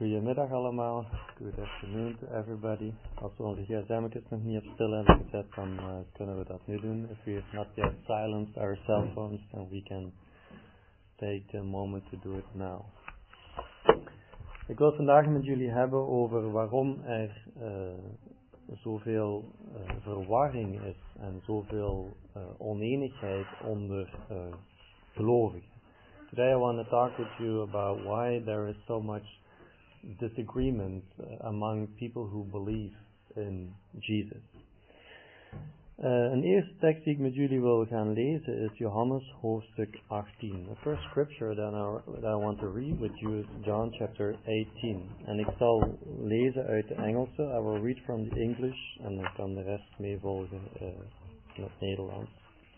Goedemiddag allemaal. Good afternoon to everybody. Als we onze gsm'tjes nog niet op stil hebben gezet, dan kunnen we dat nu doen. If we have not yet silenced our cell phones, then we can take a moment to do it now. Ik wil vandaag met jullie hebben over waarom er zoveel verwarring is en zoveel oneenigheid onder gelovigen. Today I want to talk with you about why there is so much disagreement among people who believe in Jesus. Een eerste tekst die ik met jullie wil gaan lezen is Johannes hoofdstuk 18. The first scripture that I want to read with you is John chapter 18. En ik zal lezen uit de Engelse. I will read from the English en dan kan de rest meevolgen in het Nederlands.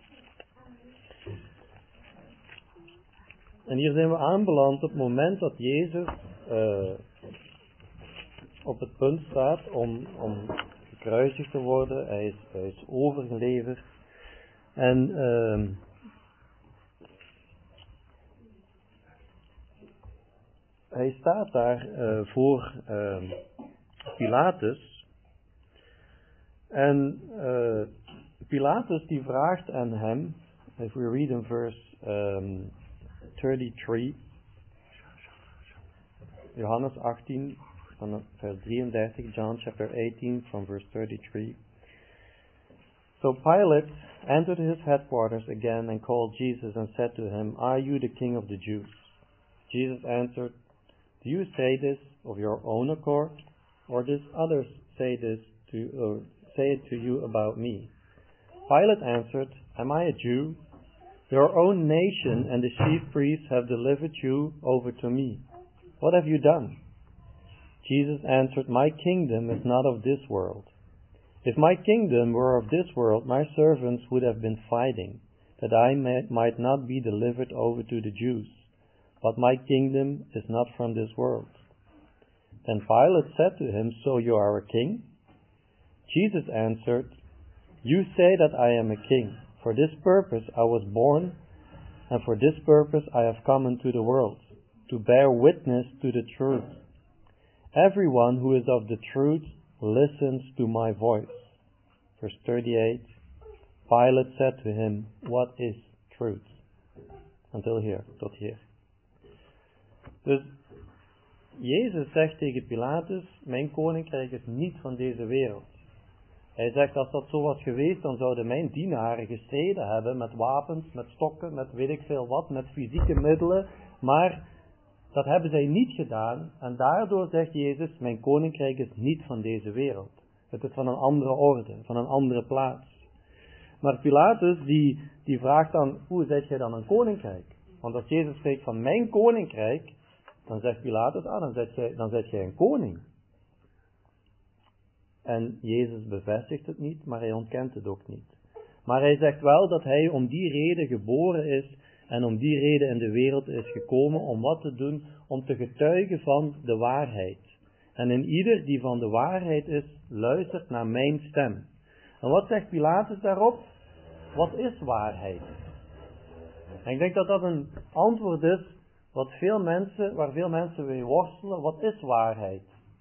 En hier zijn we aanbeland op het moment dat Jezus op het punt staat om gekruisigd te worden. Hij is overgeleverd. En hij staat daar voor Pilatus. En Pilatus die vraagt aan hem, if we read in verse 33, Johannes 18, van vers 33, John chapter 18, from verse 33. So Pilate entered his headquarters again and called Jesus and said to him, Are you the king of the Jews? Jesus answered, Do you say this of your own accord, or does others say it to you about me? Pilate answered, Am I a Jew? Your own nation and the chief priests have delivered you over to me. What have you done? Jesus answered, My kingdom is not of this world. If my kingdom were of this world, my servants would have been fighting, that I might not be delivered over to the Jews. But my kingdom is not from this world. Then Pilate said to him, So you are a king? Jesus answered, You say that I am a king. For this purpose I was born, and for this purpose I have come into the world, to bear witness to the truth. Everyone who is of the truth listens to my voice. Verse 38, Pilate said to him, What is truth? Until here, tot hier. Dus Jezus zegt tegen Pilatus, mijn koninkrijk is niet van deze wereld. Hij zegt, als dat zo was geweest, dan zouden mijn dienaren gestreden hebben met wapens, met stokken, met weet ik veel wat, met fysieke middelen. Maar dat hebben zij niet gedaan. En daardoor zegt Jezus, mijn koninkrijk is niet van deze wereld. Het is van een andere orde, van een andere plaats. Maar Pilatus, die vraagt dan, hoe zet jij dan een koninkrijk? Want als Jezus spreekt van mijn koninkrijk, dan zegt Pilatus, dan zet jij een koning. En Jezus bevestigt het niet, maar hij ontkent het ook niet. Maar hij zegt wel dat hij om die reden geboren is en om die reden in de wereld is gekomen om wat te doen, om te getuigen van de waarheid. En in ieder die van de waarheid is, luistert naar mijn stem. En wat zegt Pilatus daarop? Wat is waarheid? En ik denk dat dat een antwoord is waar veel mensen mee worstelen. Wat is waarheid?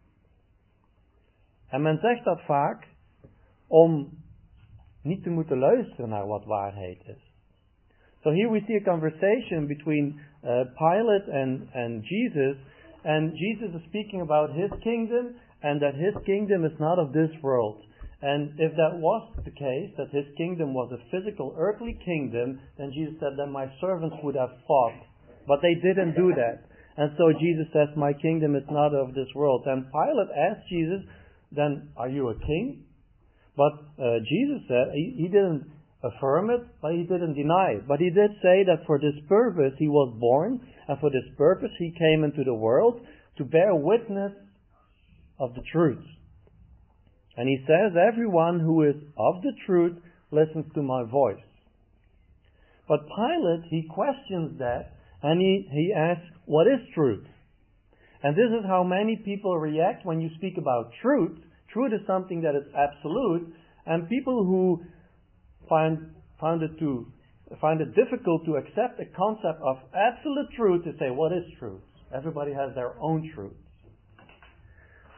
En men zegt dat vaak om niet te moeten luisteren naar wat waarheid is. So here we see a conversation between Pilate and Jesus. And Jesus is speaking about his kingdom and that his kingdom is not of this world. And if that was the case, that his kingdom was a physical earthly kingdom, then Jesus said that my servants would have fought. But they didn't do that. And so Jesus says, my kingdom is not of this world. And Pilate asked Jesus, then are you a king? But Jesus said, he didn't affirm it, but he didn't deny it. But he did say that for this purpose he was born, and for this purpose he came into the world to bear witness of the truth. And he says, everyone who is of the truth listens to my voice. But Pilate, he questions that, and he asks, what is truth? And this is how many people react when you speak about truth. Truth is something that is absolute, and people who find it difficult to accept a concept of absolute truth to say, what is truth? Everybody has their own truth.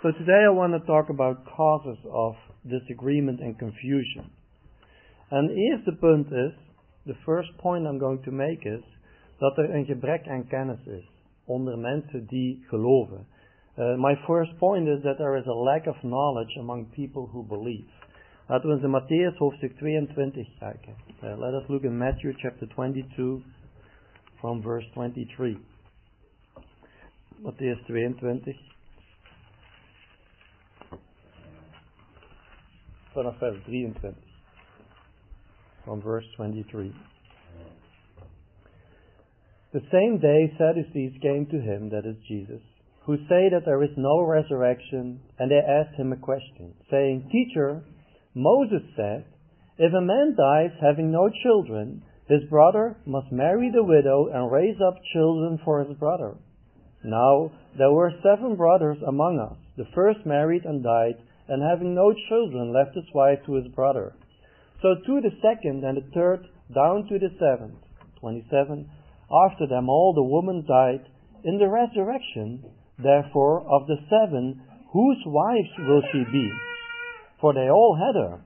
So today I want to talk about causes of disagreement and confusion. En het eerste punt is, de first point I'm going to make is, dat er een gebrek aan kennis is onder mensen die geloven. My first point is that there is a lack of knowledge among people who believe. Laten we eens in Matthäus hoofdstuk 22 kijken. Let us look in Matthew chapter 22 from verse 23. Matthäus 22. Vanaf vers 23. From verse 23. The same day Sadducees came to him, that is Jesus, who say that there is no resurrection, and they asked him a question, saying, Teacher, Moses said, if a man dies having no children, his brother must marry the widow and raise up children for his brother. Now there were 7 brothers among us. The first married and died, and having no children left his wife to his brother. So to the second and the third, down to the 7th. 27. After them all the woman died. In the resurrection, therefore, of the 7, whose wives will she be? For they all had her.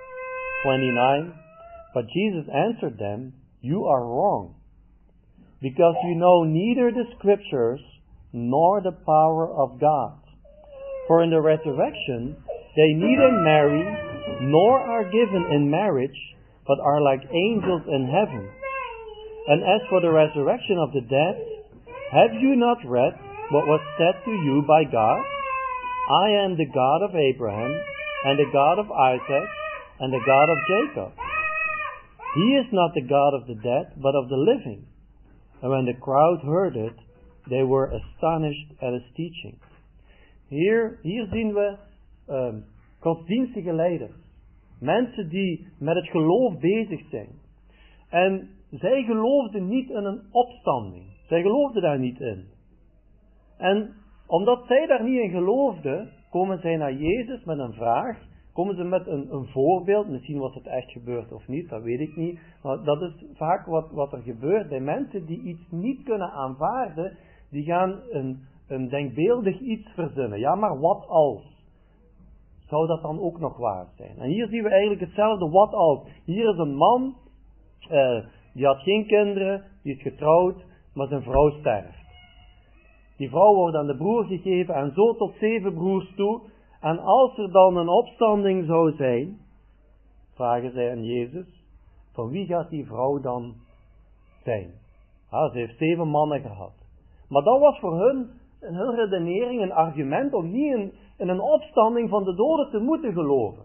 29. But Jesus answered them, You are wrong, because you know neither the Scriptures nor the power of God. For in the resurrection they neither marry nor are given in marriage, but are like angels in heaven. And as for the resurrection of the dead, have you not read what was said to you by God? I am the God of Abraham, and the God of Isaac, and the God of Jacob. He is not the God of the dead, but of the living. And when the crowd heard it, they were astonished at his teaching. Hier zien we godsdienstige leiders. Mensen die met het geloof bezig zijn. En zij geloofden niet in een opstanding. Zij geloofden daar niet in. En omdat zij daar niet in geloofden, komen zij naar Jezus met een vraag. Komen ze met een voorbeeld. Misschien was het echt gebeurd of niet, dat weet ik niet. Maar dat is vaak wat er gebeurt bij mensen die iets niet kunnen aanvaarden. Die gaan een denkbeeldig iets verzinnen. Ja, maar wat als? Zou dat dan ook nog waar zijn? En hier zien we eigenlijk hetzelfde. Wat als? Hier is een man, die had geen kinderen, die is getrouwd, maar zijn vrouw sterft. Die vrouw wordt aan de broer gegeven en zo tot 7 broers toe. En als er dan een opstanding zou zijn, vragen zij aan Jezus, van wie gaat die vrouw dan zijn? Ze heeft 7 mannen gehad. Maar dat was voor hun redenering, een argument om niet in een opstanding van de doden te moeten geloven.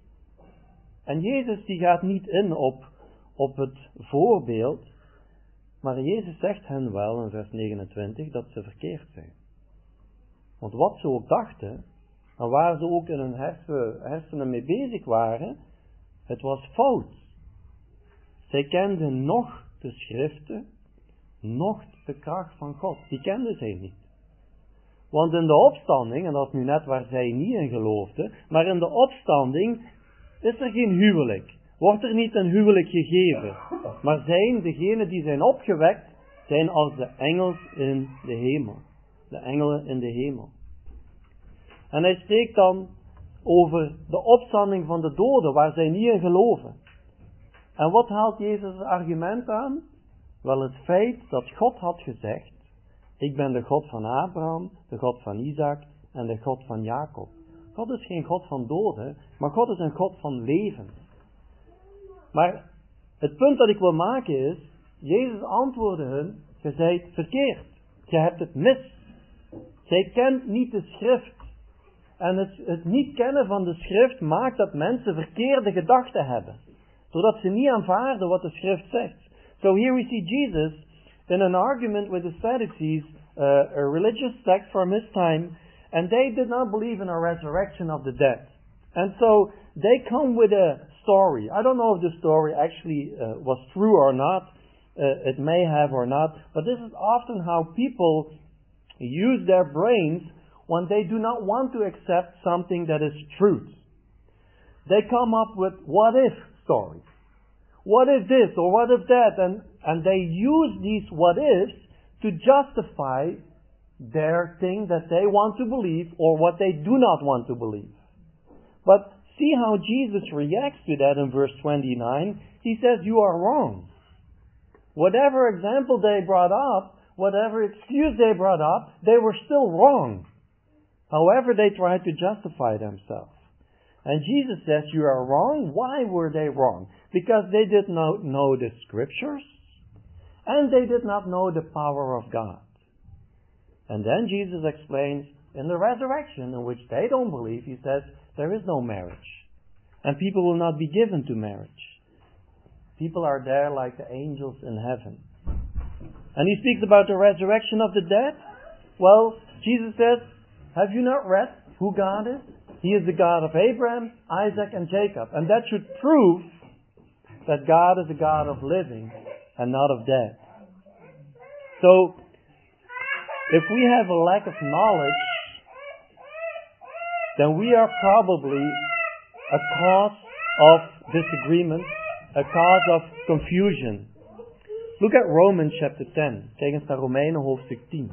En Jezus die gaat niet in op het voorbeeld, maar Jezus zegt hen wel in vers 29 dat ze verkeerd zijn. Want wat ze ook dachten, en waar ze ook in hun hersenen mee bezig waren, het was fout. Zij kenden nog de schriften, nog de kracht van God. Die kenden zij niet. Want in de opstanding, en dat is nu net waar zij niet in geloofden, maar in de opstanding is er geen huwelijk. Wordt er niet een huwelijk gegeven. Maar zijn degenen die zijn opgewekt, zijn als de engels in de hemel. De engelen in de hemel. En hij spreekt dan over de opstanding van de doden, waar zij niet in geloven. En wat haalt Jezus als argument aan? Wel het feit dat God had gezegd, ik ben de God van Abraham, de God van Isaac en de God van Jacob. God is geen God van doden, maar God is een God van leven. Maar het punt dat ik wil maken is, Jezus antwoordde hun, je zijt verkeerd, je hebt het mis. Zij kent niet de schrift. En het niet kennen van de schrift maakt dat mensen verkeerde gedachten hebben. Zodat ze niet aanvaarden wat de schrift zegt. So here we see Jesus in an argument with the Sadducees, a religious sect from his time, and they did not believe in a resurrection of the dead. And so they come with a story. I don't know if the story actually was true or not. It may have or not. But this is often how people use their brains when they do not want to accept something that is truth. They come up with what if stories. What if this or what if that? And they use these what ifs to justify their thing that they want to believe or what they do not want to believe. But see how Jesus reacts to that in verse 29. He says, you are wrong. Whatever example they brought up, whatever excuse they brought up, they were still wrong. However, they tried to justify themselves. And Jesus says, you are wrong. Why were they wrong? Because they did not know the Scriptures, and they did not know the power of God. And then Jesus explains, in the resurrection, in which they don't believe, he says, there is no marriage. And people will not be given to marriage. People are there like the angels in heaven. And he speaks about the resurrection of the dead. Well, Jesus says, have you not read who God is? He is the God of Abraham, Isaac, and Jacob. And that should prove that God is a God of living and not of dead. So, if we have a lack of knowledge, then we are probably a cause of disagreement, a cause of confusion. Look at Romans chapter 10. Kijk eens naar Romeinen hoofdstuk 10.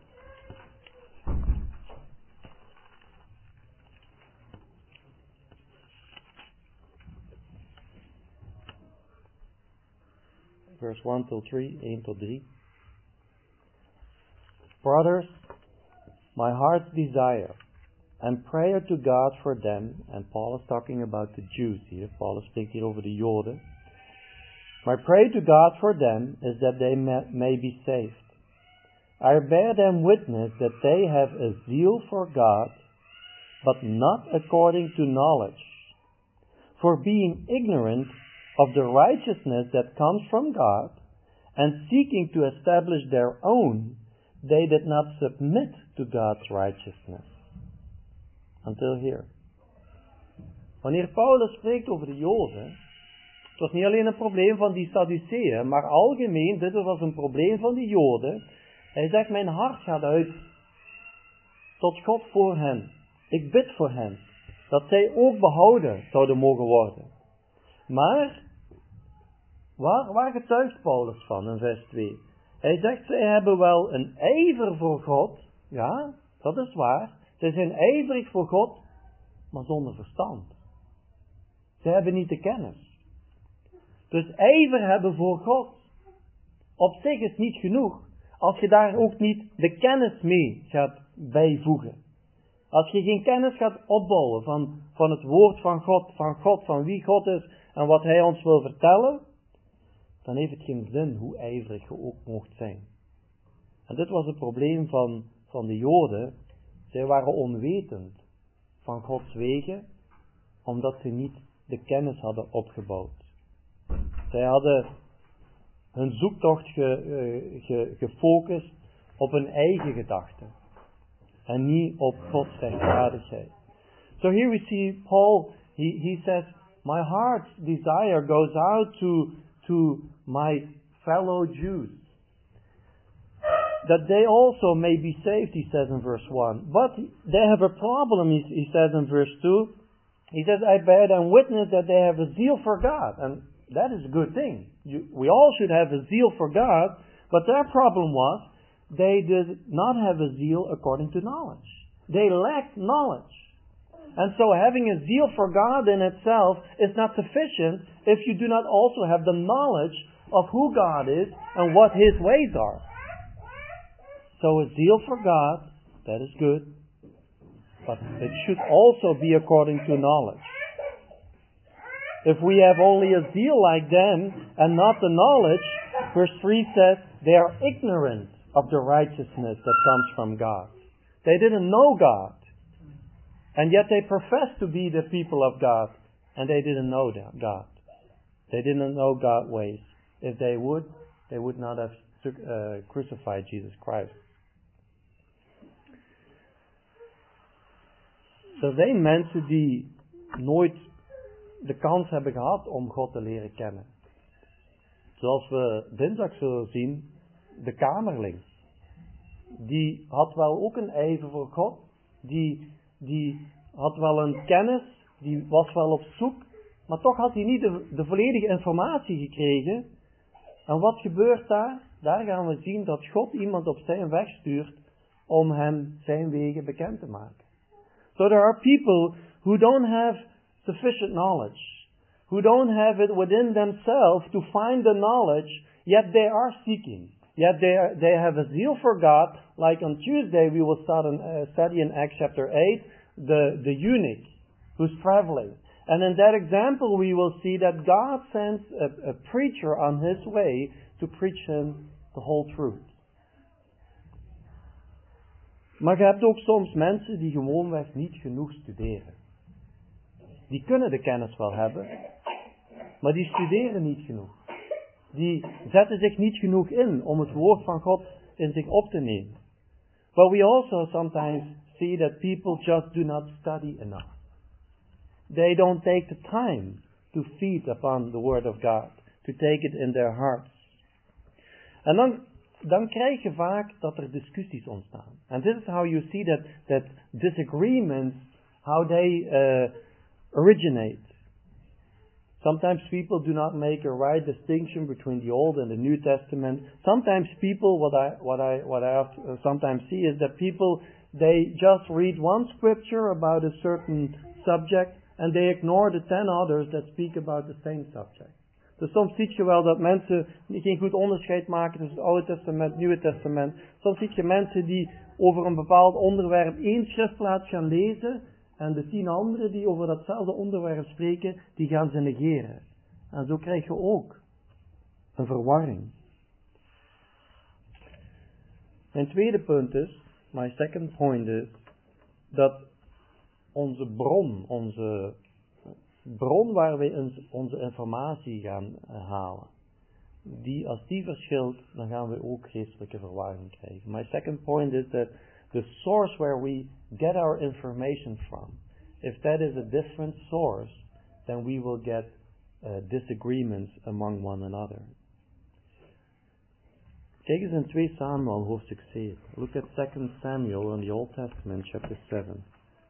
Verse 1 till 3, 1 till 3. Brothers, my heart's desire and prayer to God for them, and Paul is talking about the Jews here, Paul is speaking over the Joden. My prayer to God for them is that they may be saved. I bear them witness that they have a zeal for God, but not according to knowledge. For being ignorant of the righteousness that comes from God, and seeking to establish their own, they did not submit to God's righteousness. Until here. Wanneer Paulus spreekt over de Joden, het was niet alleen een probleem van die Sadduceeën, maar algemeen, dit was een probleem van die Joden. Hij zegt, mijn hart gaat uit tot God voor hen. Ik bid voor hen, dat zij ook behouden zouden mogen worden. Maar, waar getuigt Paulus van in vers 2? Hij zegt, zij hebben wel een ijver voor God. Ja, dat is waar. Zij zijn ijverig voor God, maar zonder verstand. Ze hebben niet de kennis. Dus ijver hebben voor God op zich is niet genoeg, als je daar ook niet de kennis mee gaat bijvoegen. Als je geen kennis gaat opbouwen van het woord van God, van wie God is en wat Hij ons wil vertellen, dan heeft het geen zin hoe ijverig je ook mocht zijn. En dit was het probleem van de Joden. Zij waren onwetend van Gods wegen, omdat ze niet de kennis hadden opgebouwd. Zij hadden hun zoektocht gefocust op hun eigen gedachten en niet op Gods rechtvaardigheid. So here we see Paul, he says, my heart's desire goes out to my fellow Jews, that they also may be saved, he says in verse 1. But they have a problem, he says in verse 2. He says, I bear them witness that they have a zeal for God. And that is a good thing. We all should have a zeal for God, but their problem was, they did not have a zeal according to knowledge. They lacked knowledge. And so having a zeal for God in itself is not sufficient if you do not also have the knowledge of who God is and what His ways are. So a zeal for God, that is good, but it should also be according to knowledge. If we have only a zeal like them and not the knowledge, verse 3 says, they are ignorant of the righteousness that comes from God. They didn't know God, and yet they profess to be the people of God, and they didn't know God. They didn't know God's ways. If they would not have crucified Jesus Christ. Er zijn mensen die nooit de kans hebben gehad om God te leren kennen. Zoals we dinsdag zullen zien, de kamerling. Die had wel ook een ijver voor God. Die had wel een kennis. Die was wel op zoek. Maar toch had hij niet de volledige informatie gekregen. En wat gebeurt daar? Daar gaan we zien dat God iemand op zijn weg stuurt om hem zijn wegen bekend te maken. So there are people who don't have sufficient knowledge, who don't have it within themselves to find the knowledge, yet they are seeking. Yet they have a zeal for God. Like on Tuesday we will study in Acts chapter 8, the eunuch who's traveling. And in that example we will see that God sends a preacher on his way to preach him the whole truth. Maar je hebt ook soms mensen die gewoonweg niet genoeg studeren. Die kunnen de kennis wel hebben, maar die studeren niet genoeg. Die zetten zich niet genoeg in om het woord van God in zich op te nemen. But we also sometimes see that people just do not study enough. They don't take the time to feed upon the word of God, to take it in their hearts. En dan krijg je vaak dat er discussies ontstaan. And this is how you see that disagreements, how they originate. Sometimes people do not make a right distinction between the Old and the New Testament. Sometimes people, what I sometimes see is that people, they just read one scripture about a certain subject and they ignore the 10 others that speak about the same subject. Dus soms zie je wel dat mensen geen goed onderscheid maken tussen het Oude Testament en het Nieuwe Testament. Soms zie je mensen die over een bepaald onderwerp 1 schriftplaats gaan lezen en de 10 anderen die over datzelfde onderwerp spreken, die gaan ze negeren. En zo krijg je ook een verwarring. Mijn tweede punt is, my second point is, dat onze bron waar wij onze informatie gaan halen, als die verschilt, dan gaan we ook geestelijke verwarring krijgen. My second point is that the source where we get our information from, if that is a different source, then we will get disagreements among one another. Kijk eens in 2 Samuel hoofdstuk 7. Look at 2 Samuel in the Old Testament, chapter 7.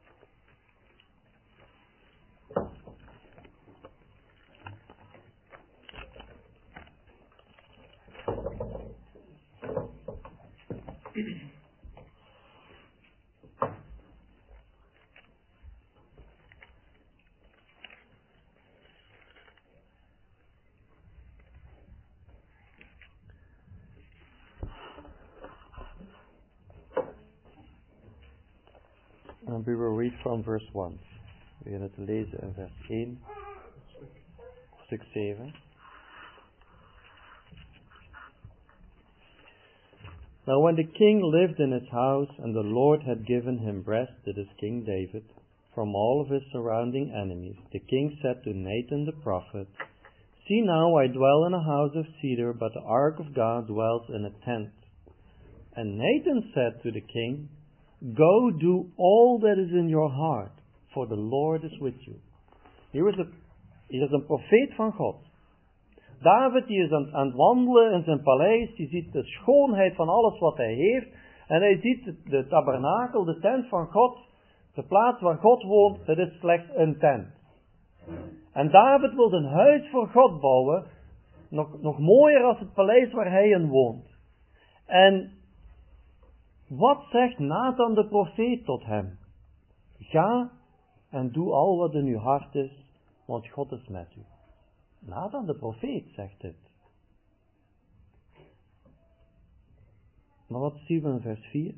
And we will read from verse 1. We gaan het lezen in vers 1, stuk 7. Now when the king lived in his house, and the Lord had given him rest, that is King David, from all of his surrounding enemies, the king said to Nathan the prophet, See now, I dwell in a house of cedar, but the ark of God dwells in a tent. And Nathan said to the king, Go do all that is in your heart, for the Lord is with you. Hier is een profeet van God. David die is aan het wandelen in zijn paleis, die ziet de schoonheid van alles wat hij heeft. En hij ziet de tabernakel, de tent van God, de plaats waar God woont, dat is slechts een tent. En David wil een huis voor God bouwen, nog mooier als het paleis waar hij in woont. En wat zegt Nathan de profeet tot hem? Ga en doe al wat in uw hart is, want God is met u. Nathan de profeet zegt dit. Maar wat zien we in vers 4?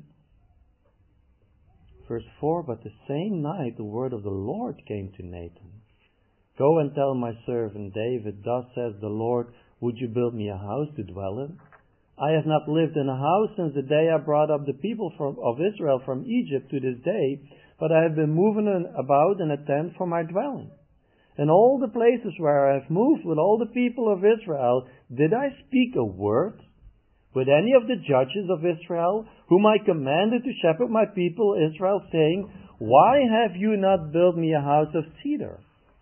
Verse 4, But the same night the word of the Lord came to Nathan. Go and tell my servant David, Thus says the Lord, Would you build me a house to dwell in? I have not lived in a house since the day I brought up the people of Israel from Egypt to this day, but I have been moving about in a tent for my dwelling. In all the places where I have moved with all the people of Israel, did I speak a word with any of the judges of Israel, whom I commanded to shepherd my people Israel, saying, Why have you not built me a house of cedar?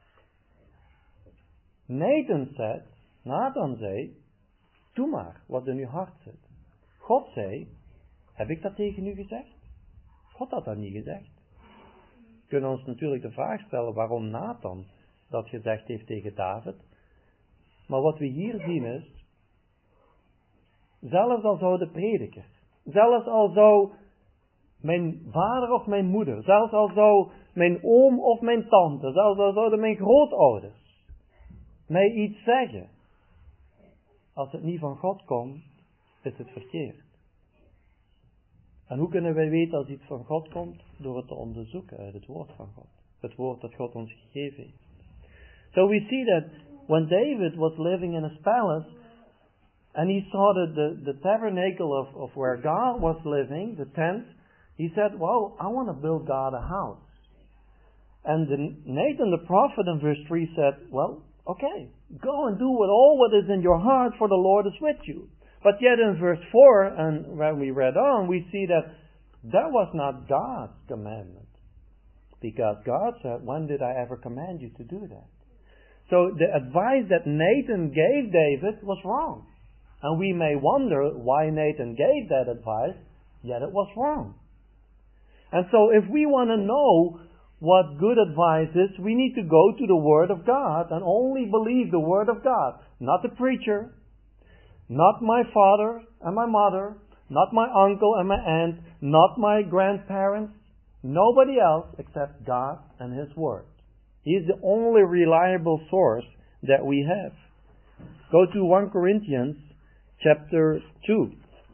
Nathan zei, doe maar wat in uw hart zit. God zei, heb ik dat tegen u gezegd? God had dat niet gezegd. We kunnen ons natuurlijk de vraag stellen waarom Nathan dat gezegd heeft tegen David. Maar wat we hier zien is, zelfs al zou de prediker, zelfs al zou mijn vader of mijn moeder, zelfs al zou mijn oom of mijn tante, zelfs al zouden mijn grootouders mij iets zeggen. Als het niet van God komt, is het verkeerd. En hoe kunnen wij weten als iets van God komt? Door het te onderzoeken uit het woord van God. Het woord dat God ons gegeven heeft. So we see that when David was living in his palace, and he saw the tabernacle of where God was living, the tent, he said, well, I want to build God a house. And Nathan the prophet in verse 3 said, well, okay, go and do with all what is in your heart, for the Lord is with you. But yet in verse 4, and when we read on, we see that was not God's commandment. Because God said, when did I ever command you to do that? So the advice that Nathan gave David was wrong. And we may wonder why Nathan gave that advice, yet it was wrong. And so if we want to know what good advice is, we need to go to the Word of God and only believe the Word of God. Not the preacher, not my father and my mother, not my uncle and my aunt, not my grandparents, nobody else except God and His Word. He is the only reliable source that we have. Go to 1 Corinthians chapter 2.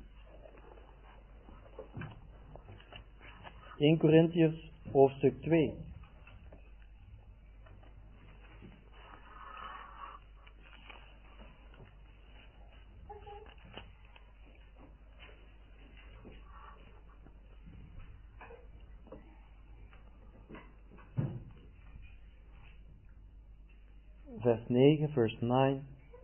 1 Corinthians hoofdstuk 2. Verse 9, verse 9.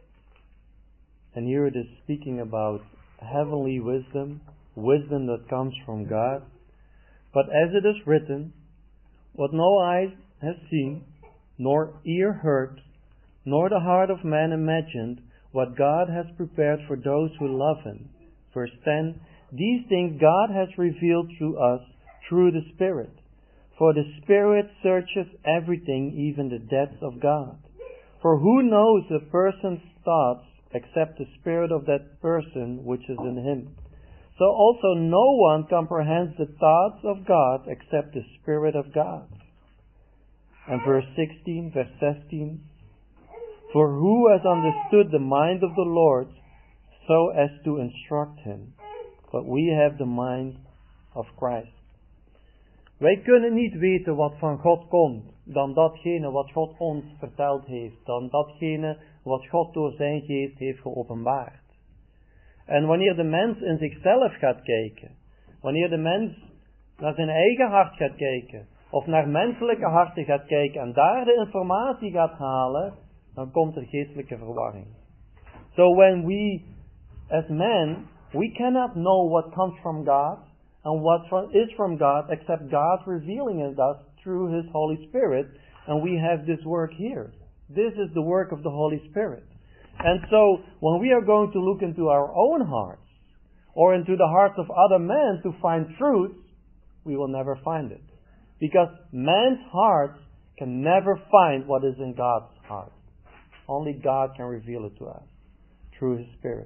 And here it is speaking about heavenly wisdom, wisdom that comes from God. But as it is written, what no eye has seen, nor ear heard, nor the heart of man imagined, what God has prepared for those who love Him. Verse 10, these things God has revealed to us through the Spirit. For the Spirit searches everything, even the depths of God. For who knows a person's thoughts except the spirit of that person which is in him? So also no one comprehends the thoughts of God except the Spirit of God. And verse 16, verse 17. For who has understood the mind of the Lord so as to instruct him? But we have the mind of Christ. Wij kunnen niet weten wat van God komt dan datgene wat God ons verteld heeft, dan datgene wat God door zijn geest heeft geopenbaard. En wanneer de mens in zichzelf gaat kijken, wanneer de mens naar zijn eigen hart gaat kijken, of naar menselijke harten gaat kijken en daar de informatie gaat halen, dan komt er geestelijke verwarring. So when we, as men, we cannot know what comes from God and what is from God except God revealing it us through His Holy Spirit, and we have this work here. This is the work of the Holy Spirit. And so, when we are going to look into our own hearts, or into the hearts of other men to find truth, we will never find it. Because man's heart can never find what is in God's heart. Only God can reveal it to us, through His Spirit.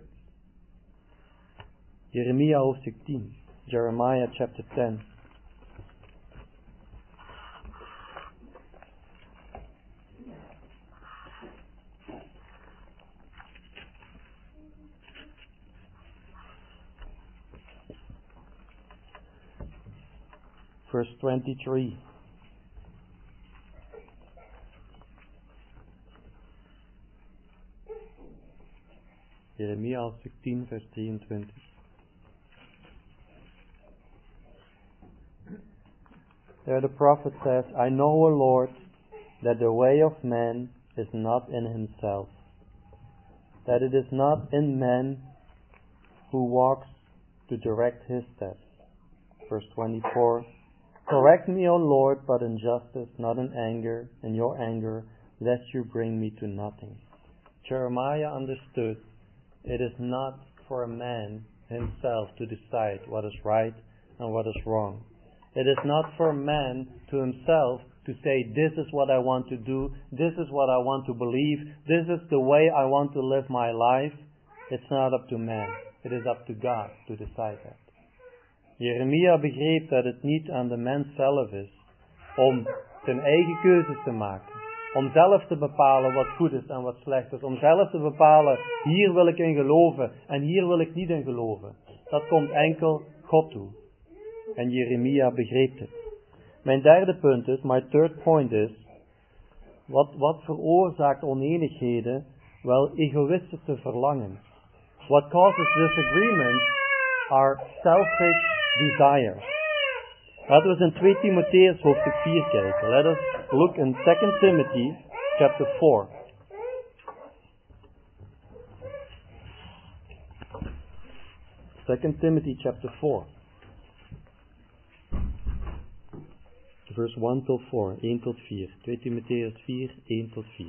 Jeremia hoofdstuk 10. Jeremiah chapter 10. Verse 23. Jeremia hoofdstuk 10 vers 23. There the prophet says, I know, O Lord, that the way of man is not in himself, that it is not in man who walks to direct his steps. Verse 24, correct me, O Lord, but in justice, not in anger, in your anger, lest you bring me to nothing. Jeremiah understood it is not for a man himself to decide what is right and what is wrong. It is not for man to himself to say, this is what I want to do, this is what I want to believe, this is the way I want to live my life. It's not up to man. It is up to God to decide that. Jeremia begreep dat het niet aan de mens zelf is om zijn eigen keuzes te maken. Om zelf te bepalen wat goed is en wat slecht is. Om zelf te bepalen, hier wil ik in geloven en hier wil ik niet in geloven. Dat komt enkel God toe. En Jeremia begreep het. Mijn derde punt is, my third point is, wat veroorzaakt oneenigheden? Wel, egoïstische verlangens. What causes disagreements are selfish desires. Laten we eens in 2 Timotheus hoofdstuk 4 kijken. Let us look in 2 Timothy chapter 4. 2 Timothy chapter 4. Verse 1 tot 4, 1 tot 4. 2 Timotheus 4, 1 tot 4.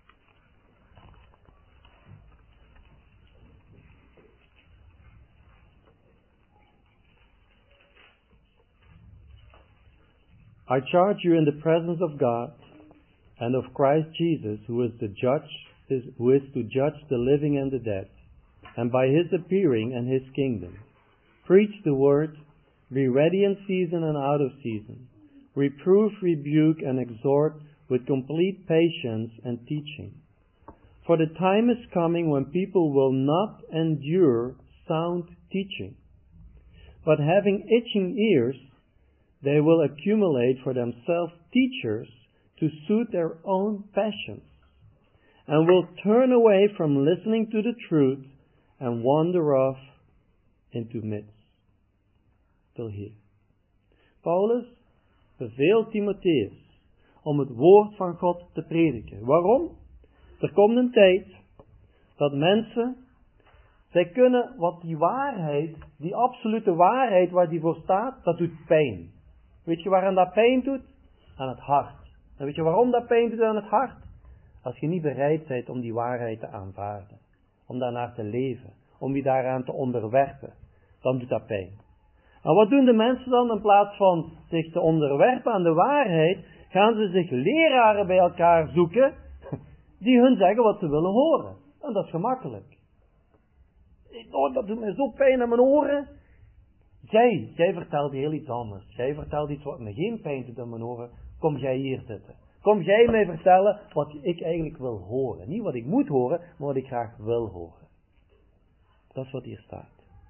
I charge you in the presence of God and of Christ Jesus, who is to judge the living and the dead, and by his appearing and his kingdom. Preach the word, be ready in season and out of season. Reprove, rebuke, and exhort with complete patience and teaching. For the time is coming when people will not endure sound teaching, but having itching ears, they will accumulate for themselves teachers to suit their own passions, and will turn away from listening to the truth and wander off into myths. Till here. Paulus beveelt Timotheus om het woord van God te prediken. Waarom? Er komt een tijd dat mensen, zij kunnen wat die waarheid, die absolute waarheid waar die voor staat, dat doet pijn. Weet je waarom dat pijn doet? Aan het hart. En weet je waarom dat pijn doet aan het hart? Als je niet bereid bent om die waarheid te aanvaarden. Om daarnaar te leven. Om je daaraan te onderwerpen. Dan doet dat pijn. En wat doen de mensen dan? In plaats van zich te onderwerpen aan de waarheid, gaan ze zich leraren bij elkaar zoeken, die hun zeggen wat ze willen horen. En dat is gemakkelijk. Oh, dat doet mij zo pijn aan mijn oren. Jij vertelt heel iets anders. Jij vertelt iets wat me geen pijn doet aan mijn oren. Kom jij hier zitten. Kom jij mij vertellen wat ik eigenlijk wil horen. Niet wat ik moet horen, maar wat ik graag wil horen. Dat is wat hier staat.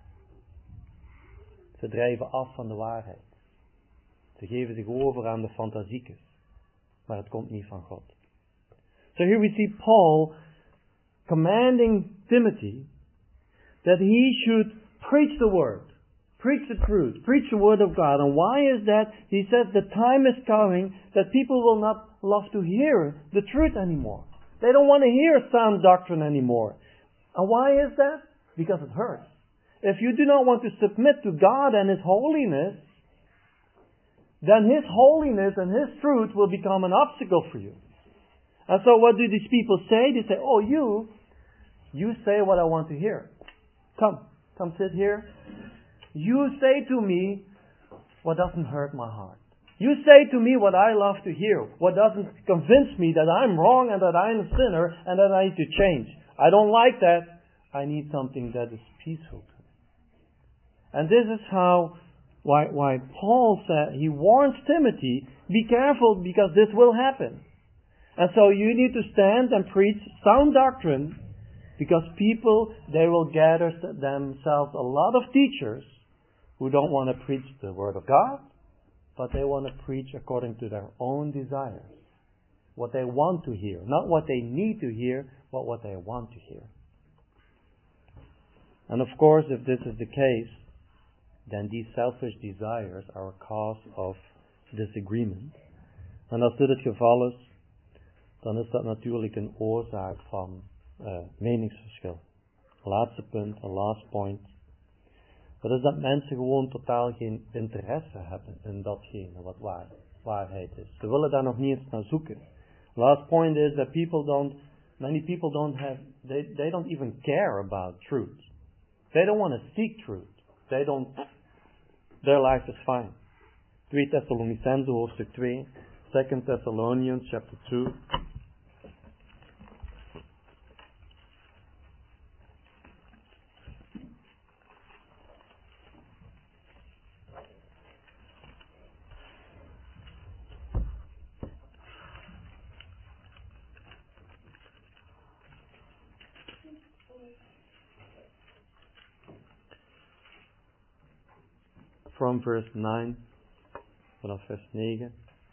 Ze drijven af van de waarheid. Ze geven zich over aan de fantasiekes. Maar het komt niet van God. So here we see Paul commanding Timothy that he should preach the word. Preach the truth. Preach the word of God. And why is that? He says the time is coming that people will not love to hear the truth anymore. They don't want to hear sound doctrine anymore. And why is that? Because it hurts. If you do not want to submit to God and His holiness, then His holiness and His truth will become an obstacle for you. And so what do these people say? They say, oh, you say what I want to hear. Come sit here. You say to me what doesn't hurt my heart. You say to me what I love to hear, what doesn't convince me that I'm wrong and that I'm a sinner and that I need to change. I don't like that. I need something that is peaceful to me. And this is why Paul said, he warns Timothy, be careful because this will happen. And so you need to stand and preach sound doctrine because people, they will gather themselves a lot of teachers who don't want to preach the Word of God, but they want to preach according to their own desires. What they want to hear. Not what they need to hear, but what they want to hear. And of course, if this is the case, then these selfish desires are a cause of disagreement. En als dit het geval is, dan is dat natuurlijk een oorzaak van meningsverschil. Laatste punt, een last point. Dat is dat mensen gewoon totaal geen interesse hebben in datgene wat waarheid is. Ze willen daar nog niet eens naar zoeken. Last point is that many people don't have, they don't even care about truth. They don't want to seek truth. Their life is fine. 2 Thessalonicenzen hoofdstuk 2, 2 Thessalonians chapter 2. from verse 9, vanaf vers 9.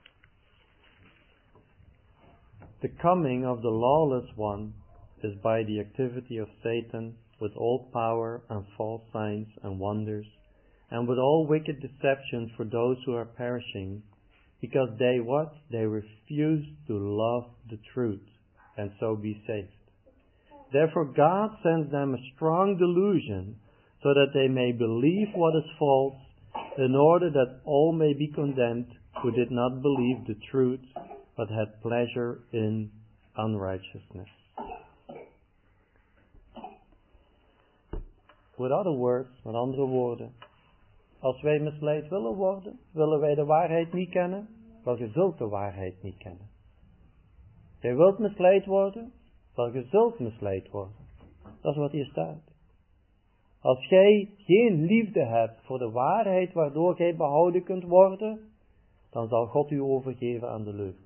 The coming of the lawless one is by the activity of Satan with all power and false signs and wonders, and with all wicked deception for those who are perishing, because they what? They refuse to love the truth and so be saved. Therefore God sends them a strong delusion, so that they may believe what is false, in order that all may be condemned who did not believe the truth, but had pleasure in unrighteousness. With other words, met andere woorden, als wij misleid willen worden, willen wij de waarheid niet kennen, wel je zult de waarheid niet kennen. Jij wilt misleid worden, wel je zult misleid worden. Dat is wat hier staat. Als jij geen liefde hebt voor de waarheid waardoor jij behouden kunt worden, dan zal God u overgeven aan de leugen.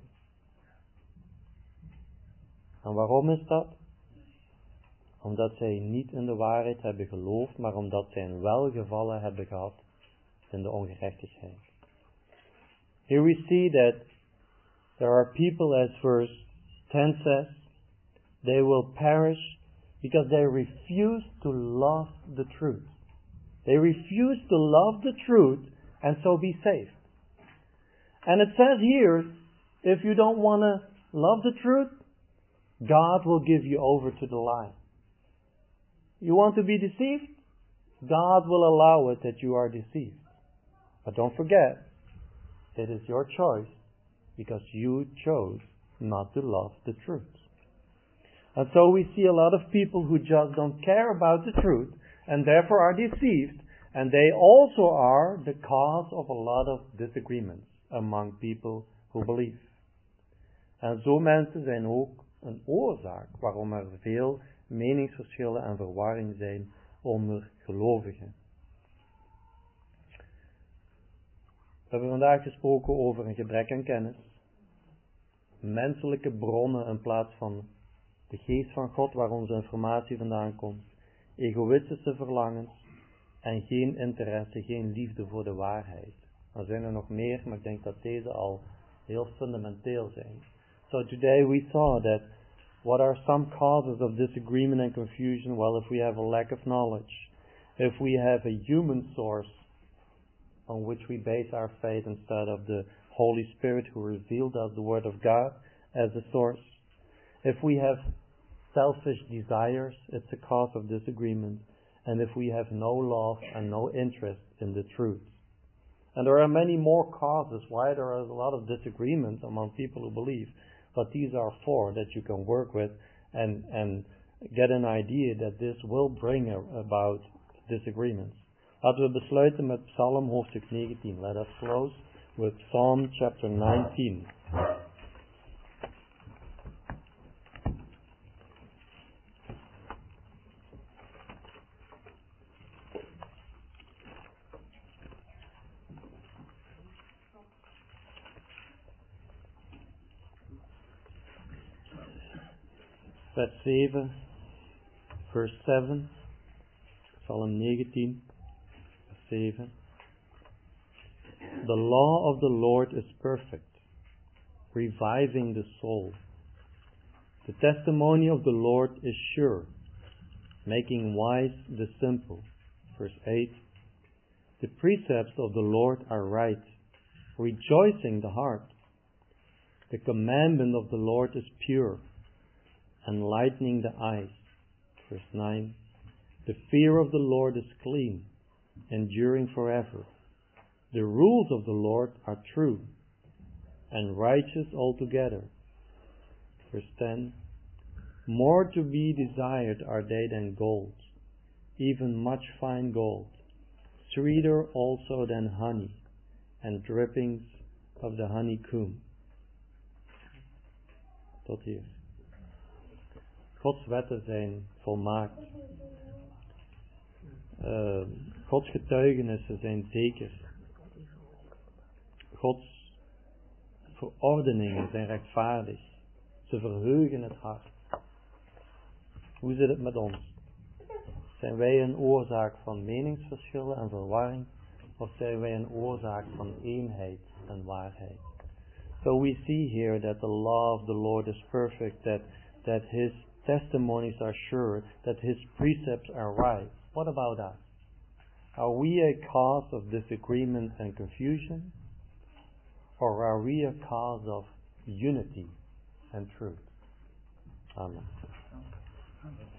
En waarom is dat? Omdat zij niet in de waarheid hebben geloofd, maar omdat zij een welgevallen hebben gehad in de ongerechtigheid. Here we see that there are people, as verse 10 says, they will perish because they refuse to love the truth. They refuse to love the truth and so be saved. And it says here, if you don't want to love the truth, God will give you over to the lie. You want to be deceived? God will allow it that you are deceived. But don't forget, it is your choice because you chose not to love the truth. And so we see a lot of people who just don't care about the truth and therefore are deceived, and they also are the cause of a lot of disagreements among people who believe. En zo mensen zijn ook een oorzaak waarom er veel meningsverschillen en verwarring zijn onder gelovigen. We hebben vandaag gesproken over een gebrek aan kennis, menselijke bronnen in plaats van de geest van God waar onze informatie vandaan komt, egoïstische verlangens en geen interesse, geen liefde voor de waarheid. Er zijn er nog meer, maar ik denk dat deze al heel fundamenteel zijn. So today we saw that what are some causes of disagreement and confusion? Well, if we have a lack of knowledge, if we have a human source on which we base our faith instead of the Holy Spirit who revealed us the Word of God as the source, if we have selfish desires, it's a cause of disagreement, and if we have no love and no interest in the truth. And there are many more causes why there is a lot of disagreement among people who believe, but these are four that you can work with and get an idea that this will bring about disagreements. Laten we besluiten met Psalm hoofdstuk 19. Let us close with Psalm chapter 19. Vers 7, verse 7, Psalm 19, verse 7. The law of the Lord is perfect, reviving the soul. The testimony of the Lord is sure, making wise the simple. Verse 8. The precepts of the Lord are right, rejoicing the heart. The commandment of the Lord is pure, enlightening the eyes. Verse 9. The fear of the Lord is clean, enduring forever. The rules of the Lord are true and righteous altogether. Verse 10. More to be desired are they than gold, even much fine gold, sweeter also than honey, and drippings of the honeycomb. Tot hier. Gods wetten zijn volmaakt. Gods getuigenissen zijn zeker. Gods verordeningen zijn rechtvaardig. Ze verheugen het hart. Hoe zit het met ons? Zijn wij een oorzaak van meningsverschillen en verwarring? of zijn wij een oorzaak van eenheid en waarheid. So we see here that the law of the Lord is perfect, that His testimonies are sure, that His precepts are right. What about us? Are we a cause of disagreement and confusion? Or are we a cause of unity and truth? Amen.